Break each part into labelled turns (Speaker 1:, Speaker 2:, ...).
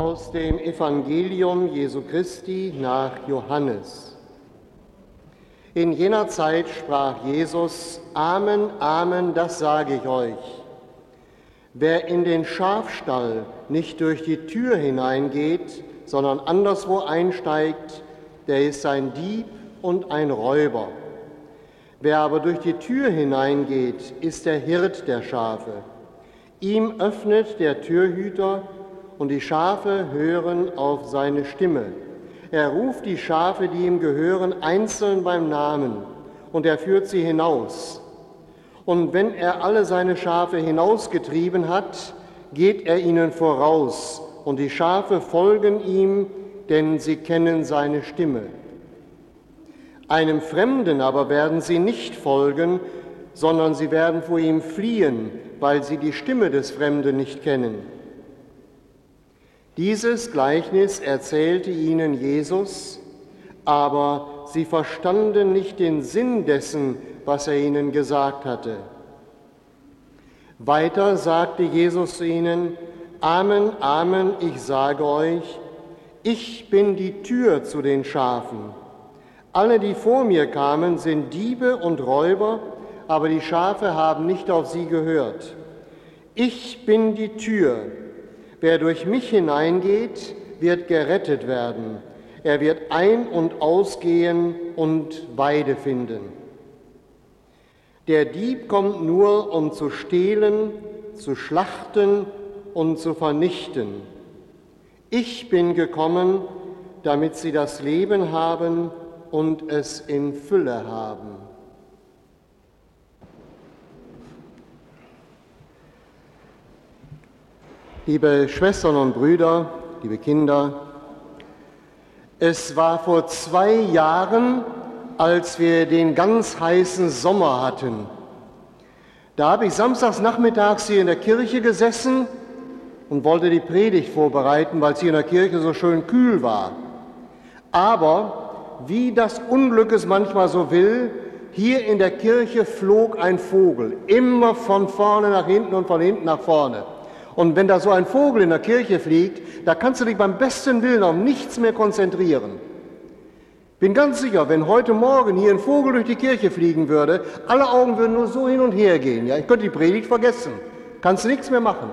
Speaker 1: Aus dem Evangelium Jesu Christi nach Johannes. In jener Zeit sprach Jesus: Amen, Amen, das sage ich euch. Wer in den Schafstall nicht durch die Tür hineingeht, sondern anderswo einsteigt, der ist ein Dieb und ein Räuber. Wer aber durch die Tür hineingeht, ist der Hirt der Schafe. Ihm öffnet der Türhüter, und die Schafe hören auf seine Stimme. Er ruft die Schafe, die ihm gehören, einzeln beim Namen, und er führt sie hinaus. Und wenn er alle seine Schafe hinausgetrieben hat, geht er ihnen voraus, und die Schafe folgen ihm, denn sie kennen seine Stimme. Einem Fremden aber werden sie nicht folgen, sondern sie werden vor ihm fliehen, weil sie die Stimme des Fremden nicht kennen. Dieses Gleichnis erzählte ihnen Jesus, aber sie verstanden nicht den Sinn dessen, was er ihnen gesagt hatte. Weiter sagte Jesus zu ihnen: Amen, Amen, ich sage euch, ich bin die Tür zu den Schafen. Alle, die vor mir kamen, sind Diebe und Räuber, aber die Schafe haben nicht auf sie gehört. Ich bin die Tür. Wer durch mich hineingeht, wird gerettet werden. Er wird ein- und ausgehen und Weide finden. Der Dieb kommt nur, um zu stehlen, zu schlachten und zu vernichten. Ich bin gekommen, damit sie das Leben haben und es in Fülle haben. Liebe Schwestern und Brüder, liebe Kinder, es war vor 2 Jahren, als wir den ganz heißen Sommer hatten. Da habe ich samstags nachmittags hier in der Kirche gesessen und wollte die Predigt vorbereiten, weil es hier in der Kirche so schön kühl war. Aber wie das Unglück es manchmal so will, hier in der Kirche flog ein Vogel, immer von vorne nach hinten und von hinten nach vorne. Und wenn da so ein Vogel in der Kirche fliegt, da kannst du dich beim besten Willen auf nichts mehr konzentrieren. Bin ganz sicher, wenn heute Morgen hier ein Vogel durch die Kirche fliegen würde, alle Augen würden nur so hin und her gehen. Ja, ich könnte die Predigt vergessen. Kannst nichts mehr machen.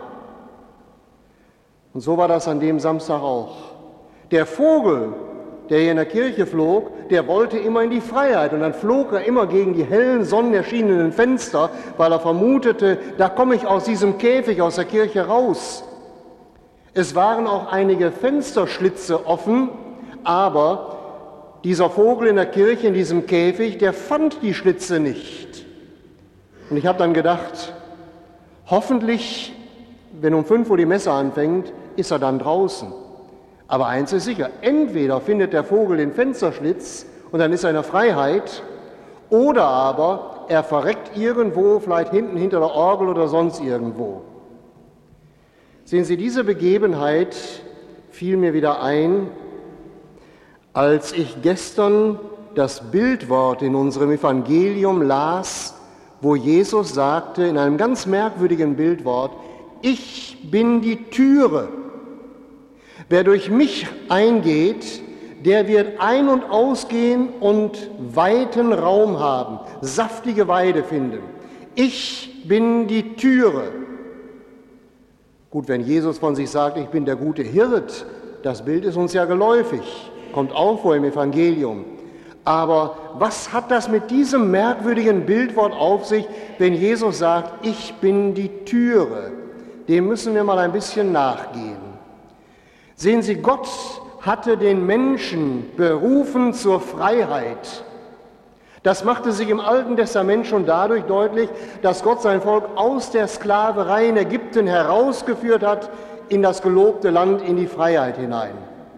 Speaker 1: Und so war das an dem Samstag auch. Der Vogel, der hier in der Kirche flog, der wollte immer in die Freiheit. Und dann flog er immer gegen die hellen, sonnenerschienenen Fenster, weil er vermutete, da komme ich aus diesem Käfig, aus der Kirche raus. Es waren auch einige Fensterschlitze offen, aber dieser Vogel in der Kirche, in diesem Käfig, der fand die Schlitze nicht. Und ich habe dann gedacht, hoffentlich, wenn um 5 Uhr die Messe anfängt, ist er dann draußen. Aber eins ist sicher, entweder findet der Vogel den Fensterschlitz und dann ist er in der Freiheit, oder aber er verreckt irgendwo, vielleicht hinten hinter der Orgel oder sonst irgendwo. Sehen Sie, diese Begebenheit fiel mir wieder ein, als ich gestern das Bildwort in unserem Evangelium las, wo Jesus sagte, in einem ganz merkwürdigen Bildwort: Ich bin die Türe. Wer durch mich eingeht, der wird ein- und ausgehen und weiten Raum haben, saftige Weide finden. Ich bin die Türe. Gut, wenn Jesus von sich sagt, ich bin der gute Hirt, das Bild ist uns ja geläufig, kommt auch vor im Evangelium. Aber was hat das mit diesem merkwürdigen Bildwort auf sich, wenn Jesus sagt, ich bin die Türe? Dem müssen wir mal ein bisschen nachgehen. Sehen Sie, Gott hatte den Menschen berufen zur Freiheit. Das machte sich im Alten Testament schon dadurch deutlich, dass Gott sein Volk aus der Sklaverei in Ägypten herausgeführt hat in das gelobte Land, in die Freiheit hinein.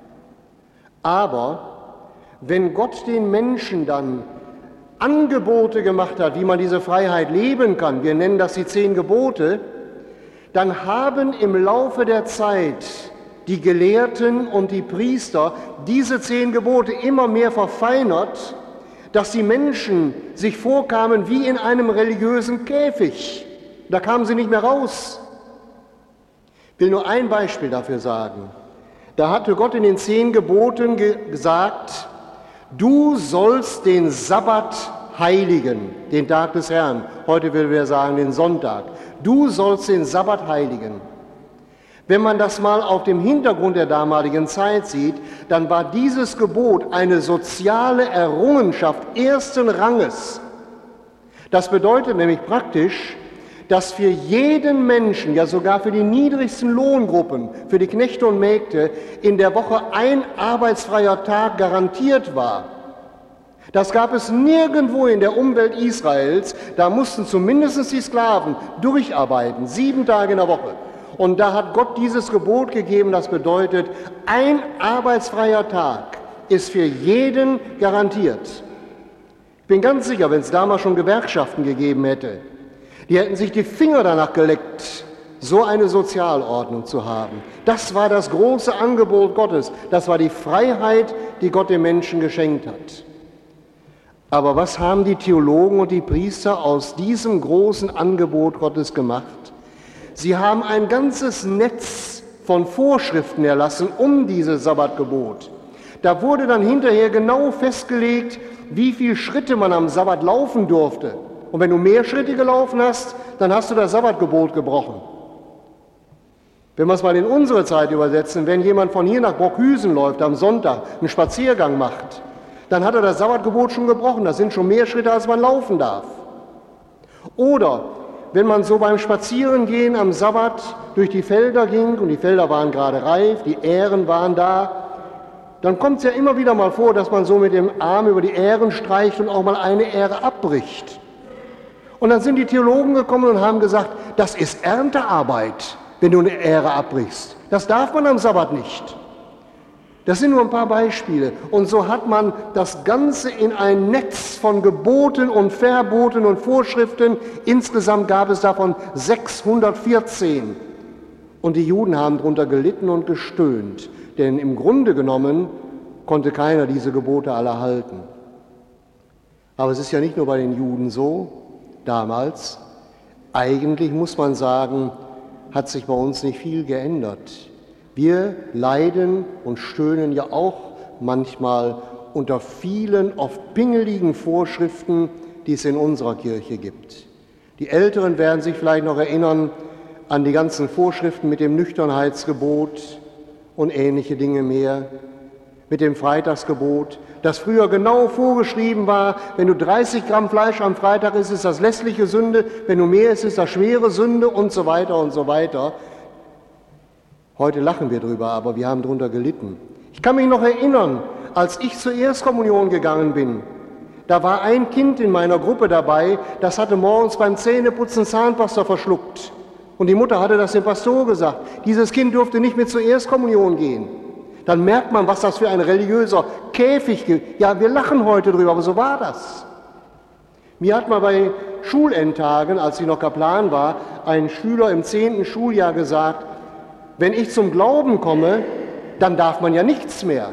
Speaker 1: Aber wenn Gott den Menschen dann Angebote gemacht hat, wie man diese Freiheit leben kann, wir nennen das die 10 Gebote, dann haben im Laufe der Zeit die Gelehrten und die Priester diese 10 Gebote immer mehr verfeinert, dass die Menschen sich vorkamen wie in einem religiösen Käfig. Da kamen sie nicht mehr raus. Ich will nur ein Beispiel dafür sagen. Da hatte Gott in den 10 Geboten gesagt, du sollst den Sabbat heiligen, den Tag des Herrn. Heute würden wir sagen den Sonntag. Du sollst den Sabbat heiligen. Wenn man das mal auf dem Hintergrund der damaligen Zeit sieht, dann war dieses Gebot eine soziale Errungenschaft ersten Ranges. Das bedeutet nämlich praktisch, dass für jeden Menschen, ja sogar für die niedrigsten Lohngruppen, für die Knechte und Mägde, in der Woche ein arbeitsfreier Tag garantiert war. Das gab es nirgendwo in der Umwelt Israels. Da mussten zumindest die Sklaven durcharbeiten, 7 Tage in der Woche. Und da hat Gott dieses Gebot gegeben, das bedeutet, ein arbeitsfreier Tag ist für jeden garantiert. Ich bin ganz sicher, wenn es damals schon Gewerkschaften gegeben hätte, die hätten sich die Finger danach geleckt, so eine Sozialordnung zu haben. Das war das große Angebot Gottes. Das war die Freiheit, die Gott dem Menschen geschenkt hat. Aber was haben die Theologen und die Priester aus diesem großen Angebot Gottes gemacht? Sie haben ein ganzes Netz von Vorschriften erlassen um dieses Sabbatgebot. Da wurde dann hinterher genau festgelegt, wie viele Schritte man am Sabbat laufen durfte. Und wenn du mehr Schritte gelaufen hast, dann hast du das Sabbatgebot gebrochen. Wenn wir es mal in unsere Zeit übersetzen, wenn jemand von hier nach Brockhüsen läuft am Sonntag, einen Spaziergang macht, dann hat er das Sabbatgebot schon gebrochen. Das sind schon mehr Schritte, als man laufen darf. Oder wenn man so beim Spazierengehen am Sabbat durch die Felder ging, und die Felder waren gerade reif, die Ähren waren da, dann kommt es ja immer wieder mal vor, dass man so mit dem Arm über die Ähren streicht und auch mal eine Ähre abbricht. Und dann sind die Theologen gekommen und haben gesagt, das ist Erntearbeit, wenn du eine Ähre abbrichst. Das darf man am Sabbat nicht. Das sind nur ein paar Beispiele. Und so hat man das Ganze in ein Netz von Geboten und Verboten und Vorschriften. Insgesamt gab es davon 614. Und die Juden haben darunter gelitten und gestöhnt. Denn im Grunde genommen konnte keiner diese Gebote alle halten. Aber es ist ja nicht nur bei den Juden so, damals. Eigentlich muss man sagen, hat sich bei uns nicht viel geändert. Wir leiden und stöhnen ja auch manchmal unter vielen, oft pingeligen Vorschriften, die es in unserer Kirche gibt. Die Älteren werden sich vielleicht noch erinnern an die ganzen Vorschriften mit dem Nüchternheitsgebot und ähnliche Dinge mehr, mit dem Freitagsgebot, das früher genau vorgeschrieben war, wenn du 30 Gramm Fleisch am Freitag isst, ist das lässliche Sünde, wenn du mehr isst, ist das schwere Sünde und so weiter und so weiter. Heute lachen wir drüber, aber wir haben darunter gelitten. Ich kann mich noch erinnern, als ich zur Erstkommunion gegangen bin, da war ein Kind in meiner Gruppe dabei, das hatte morgens beim Zähneputzen Zahnpasta verschluckt. Und die Mutter hatte das dem Pastor gesagt. Dieses Kind durfte nicht mehr zur Erstkommunion gehen. Dann merkt man, was das für ein religiöser Käfig gibt. Ja, wir lachen heute drüber, aber so war das. Mir hat mal bei Schulendtagen, als ich noch Kaplan war, ein Schüler im 10. Schuljahr gesagt, wenn ich zum Glauben komme, dann darf man ja nichts mehr.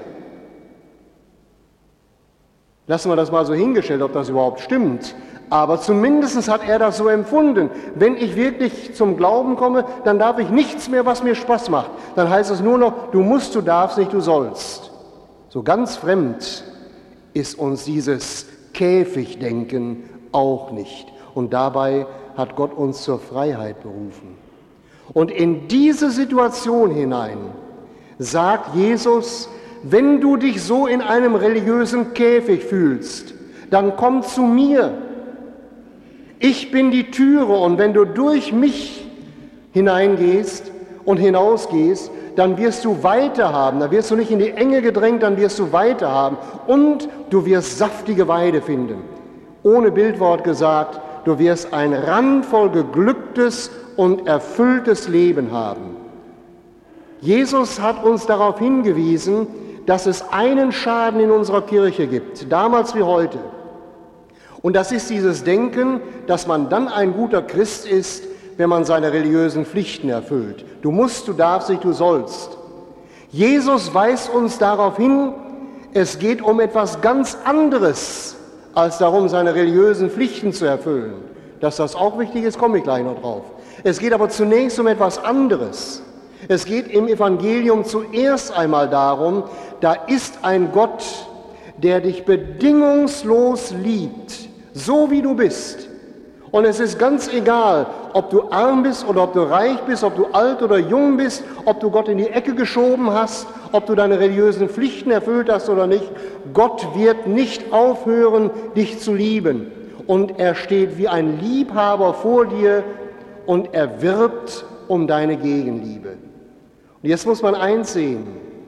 Speaker 1: Lassen wir das mal so hingestellt, ob das überhaupt stimmt. Aber zumindest hat er das so empfunden. Wenn ich wirklich zum Glauben komme, dann darf ich nichts mehr, was mir Spaß macht. Dann heißt es nur noch, du musst, du darfst nicht, du sollst. So ganz fremd ist uns dieses Käfigdenken auch nicht. Und dabei hat Gott uns zur Freiheit berufen. Und in diese Situation hinein sagt Jesus, wenn du dich so in einem religiösen Käfig fühlst, dann komm zu mir. Ich bin die Türe und wenn du durch mich hineingehst und hinausgehst, dann wirst du Weite haben. Dann wirst du nicht in die Enge gedrängt, dann wirst du Weite haben. Und du wirst saftige Weide finden. Ohne Bildwort gesagt, du wirst ein randvoll geglücktes und erfülltes Leben haben. Jesus hat uns darauf hingewiesen, dass es einen Schaden in unserer Kirche gibt, damals wie heute. Und das ist dieses Denken, dass man dann ein guter Christ ist, wenn man seine religiösen Pflichten erfüllt. Du musst, du darfst nicht, du sollst. Jesus weist uns darauf hin, es geht um etwas ganz anderes, als darum, seine religiösen Pflichten zu erfüllen. Dass das auch wichtig ist, komme ich gleich noch drauf. Es geht aber zunächst um etwas anderes. Es geht im Evangelium zuerst einmal darum, da ist ein Gott, der dich bedingungslos liebt, so wie du bist. Und es ist ganz egal, ob du arm bist oder ob du reich bist, ob du alt oder jung bist, ob du Gott in die Ecke geschoben hast, ob du deine religiösen Pflichten erfüllt hast oder nicht. Gott wird nicht aufhören, dich zu lieben. Und er steht wie ein Liebhaber vor dir und er wirbt um deine Gegenliebe. Und jetzt muss man eins sehen: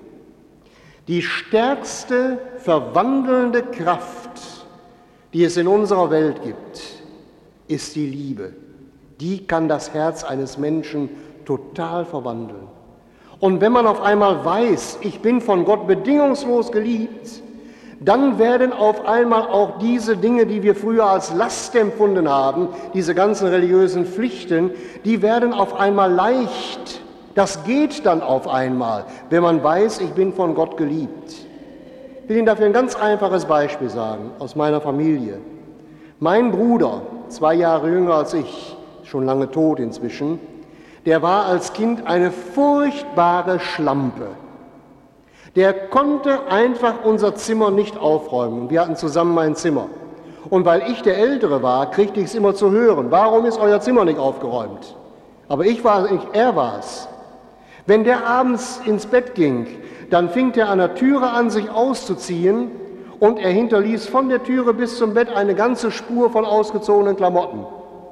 Speaker 1: Die stärkste verwandelnde Kraft, die es in unserer Welt gibt, ist die Liebe. Die kann das Herz eines Menschen total verwandeln. Und wenn man auf einmal weiß, ich bin von Gott bedingungslos geliebt, dann werden auf einmal auch diese Dinge, die wir früher als Last empfunden haben, diese ganzen religiösen Pflichten, die werden auf einmal leicht. Das geht dann auf einmal, wenn man weiß, ich bin von Gott geliebt. Ich will Ihnen dafür ein ganz einfaches Beispiel sagen, aus meiner Familie. Mein Bruder, 2 Jahre jünger als ich, schon lange tot inzwischen, der war als Kind eine furchtbare Schlampe. Der konnte einfach unser Zimmer nicht aufräumen. Wir hatten zusammen ein Zimmer. Und weil ich der Ältere war, kriegte ich es immer zu hören: Warum ist euer Zimmer nicht aufgeräumt? Aber ich war es nicht, er war es. Wenn der abends ins Bett ging, dann fing er an der Türe an, sich auszuziehen, und er hinterließ von der Türe bis zum Bett eine ganze Spur von ausgezogenen Klamotten.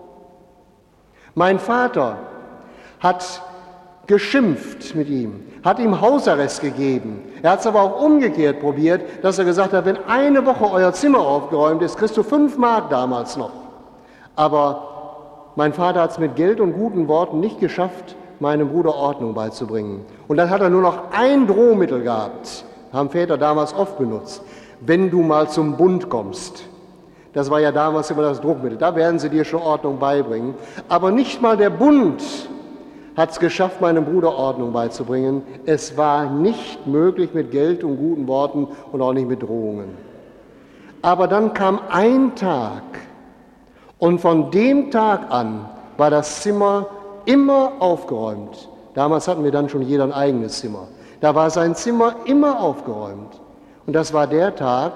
Speaker 1: Mein Vater hat geschimpft mit ihm, hat ihm Hausarrest gegeben. Er hat es aber auch umgekehrt probiert, dass er gesagt hat, wenn eine Woche euer Zimmer aufgeräumt ist, kriegst du 5 Mark damals noch. Aber mein Vater hat es mit Geld und guten Worten nicht geschafft, meinem Bruder Ordnung beizubringen. Und dann hat er nur noch ein Drohmittel gehabt, haben Väter damals oft benutzt: Wenn du mal zum Bund kommst. Das war ja damals immer das Druckmittel. Da werden sie dir schon Ordnung beibringen. Aber nicht mal der Bund hat es geschafft, meinem Bruder Ordnung beizubringen. Es war nicht möglich mit Geld und guten Worten und auch nicht mit Drohungen. Aber dann kam ein Tag und von dem Tag an war das Zimmer immer aufgeräumt. Damals hatten wir dann schon jeder ein eigenes Zimmer. Da war sein Zimmer immer aufgeräumt. Und das war der Tag,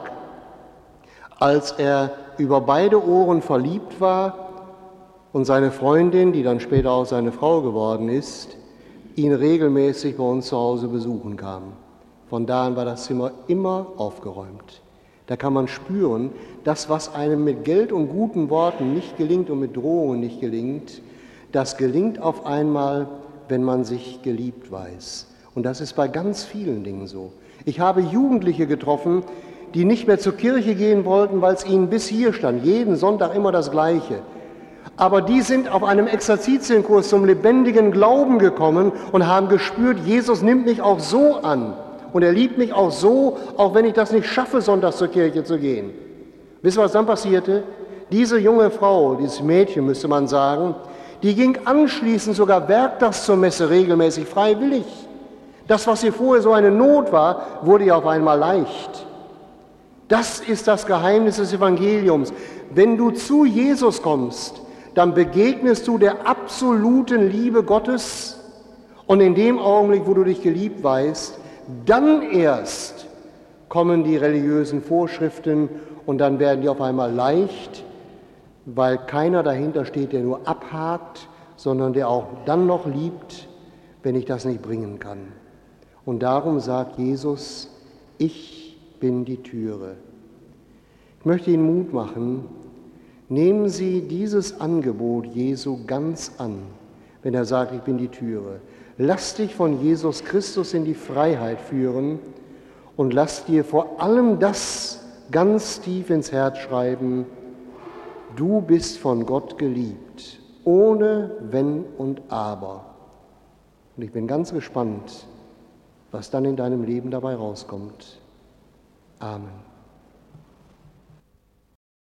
Speaker 1: als er über beide Ohren verliebt war und seine Freundin, die dann später auch seine Frau geworden ist, ihn regelmäßig bei uns zu Hause besuchen kam. Von da an war das Zimmer immer aufgeräumt. Da kann man spüren, das, was einem mit Geld und guten Worten nicht gelingt und mit Drohungen nicht gelingt, das gelingt auf einmal, wenn man sich geliebt weiß. Und das ist bei ganz vielen Dingen so. Ich habe Jugendliche getroffen, die nicht mehr zur Kirche gehen wollten, weil es ihnen bis hier stand, jeden Sonntag immer das Gleiche. Aber die sind auf einem Exerzitienkurs zum lebendigen Glauben gekommen und haben gespürt, Jesus nimmt mich auch so an und er liebt mich auch so, auch wenn ich das nicht schaffe, sonntags zur Kirche zu gehen. Wisst ihr, was dann passierte? Diese junge Frau, dieses Mädchen müsste man sagen, die ging anschließend sogar werktags zur Messe regelmäßig freiwillig. Das, was ihr vorher so eine Not war, wurde ihr auf einmal leicht. Das ist das Geheimnis des Evangeliums. Wenn du zu Jesus kommst, dann begegnest du der absoluten Liebe Gottes und in dem Augenblick, wo du dich geliebt weißt, dann erst kommen die religiösen Vorschriften und dann werden die auf einmal leicht, weil keiner dahinter steht, der nur abhakt, sondern der auch dann noch liebt, wenn ich das nicht bringen kann. Und darum sagt Jesus, ich bin die Türe. Ich möchte Ihnen Mut machen, nehmen Sie dieses Angebot Jesu ganz an, wenn er sagt, ich bin die Türe. Lass dich von Jesus Christus in die Freiheit führen und lass dir vor allem das ganz tief ins Herz schreiben: Du bist von Gott geliebt, ohne Wenn und Aber. Und ich bin ganz gespannt, was dann in deinem Leben dabei rauskommt. Amen.